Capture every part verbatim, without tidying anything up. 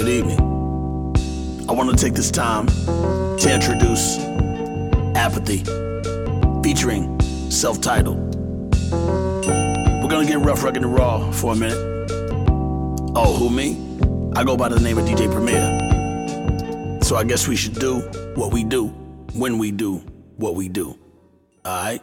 Good evening. I want to take this time to introduce Apathy, featuring Self-Titled. We're gonna get rough, rugged, and raw for a minute. Oh, who, me? I go by the name of D J Premier. So I guess we should do what we do when we do what we do. Alright?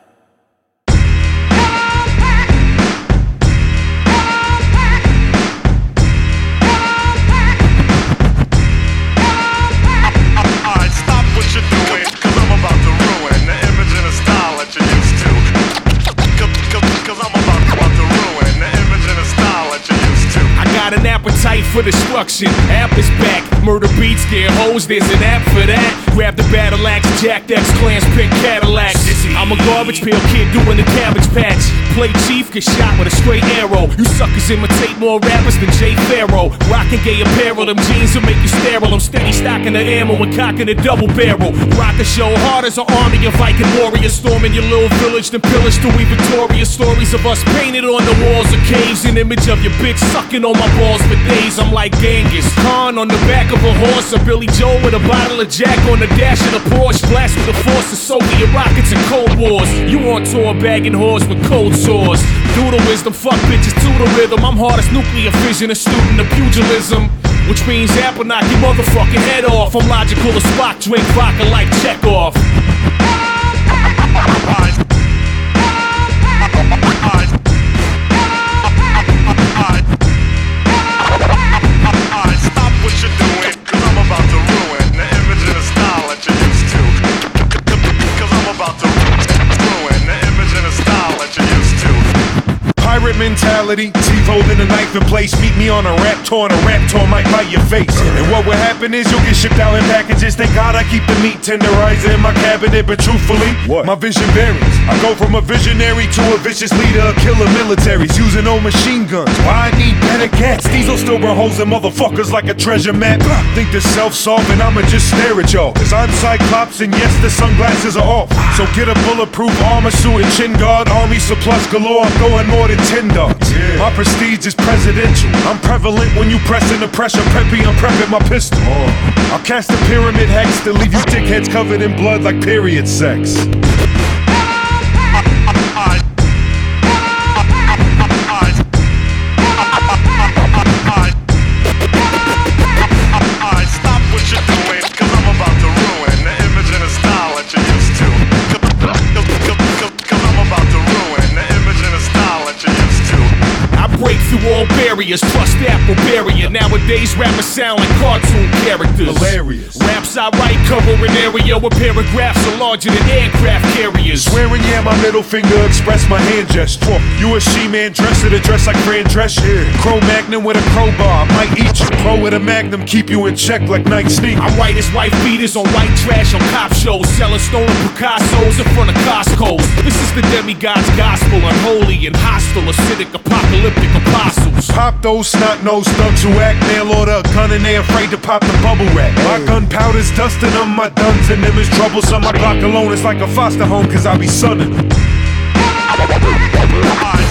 An appetite for destruction. App is back. Murder beats, get hoes, there's an app for that. Grab the battle axe, Jack X, clans, pick Cadillacs. I'm a garbage pail kid doing the Cabbage Patch. Play chief, get shot with a straight arrow. You suckers imitate more rappers than Jay Pharoah. Rockin' gay apparel, them jeans will make you sterile. I'm steady stocking the ammo and cocking the double barrel. Rock a show hard as an army of Viking warriors. Storming your little village, then pillage till we victorious. Stories of us painted on the walls of caves. An image of your bitch sucking on my balls for days. I'm like Genghis Khan on the back of a horse, or Billy Joel with a bottle of Jack on the dash of the Porsche. Blast with the force of Soviet rockets and Cold Wars. You on tour bagging whores with cold sores. Do the wisdom, fuck bitches to the rhythm. I'm hard as nuclear fission, a student of pugilism, which means apple knock your motherfucking head off. I'm logical as Spock, drink vodka like Chekhov. Mentality, teeth holding a knife in place. Meet me on a rap tour, and a rap tour might bite your face. And what will happen is you'll get shipped out in packages. Thank God I keep the meat tenderizer in my cabinet. But truthfully, what? My vision varies. I go from a visionary to a vicious leader of killer militaries using old machine guns. Why I need better cats? These will still burn holes in motherfuckers like a treasure map. Think they're self-solving, I'ma just stare at y'all. Cause I'm Cyclops and yes, the sunglasses are off. So get a bulletproof armor suit and chin guard. Army surplus galore, I'm going more than ten dogs. Yeah. My prestige is presidential. I'm prevalent when you pressing the pressure. Preppy, I'm prepping my pistol. Oh. I'll cast a pyramid hex to leave you dickheads covered in blood like period sex. All barriers, trust Apple barrier. Nowadays rappers sound like cartoon characters. Hilarious. Raps I write cover an area where paragraphs are larger than aircraft carriers. Swearing, yeah, my middle finger express my hand gesture. You a she-man dresser to dress like Fran Drescher. Crow Magnum with a crowbar, I might eat you. Pro with a Magnum, keep you in check like night sneak. I'm white as white beaters on white trash on cop shows, selling stolen Picassos in front of Costco's. This is the demigod's gospel, unholy and hostile, acidic, apocalyptic apostles. Pop those snot-nosed thugs who act mail order a gun and they afraid to pop the bubble wrap. My gunpowder's dusting them, my duns and them is troublesome. My Glock alone is like a foster home cause I be sunning them.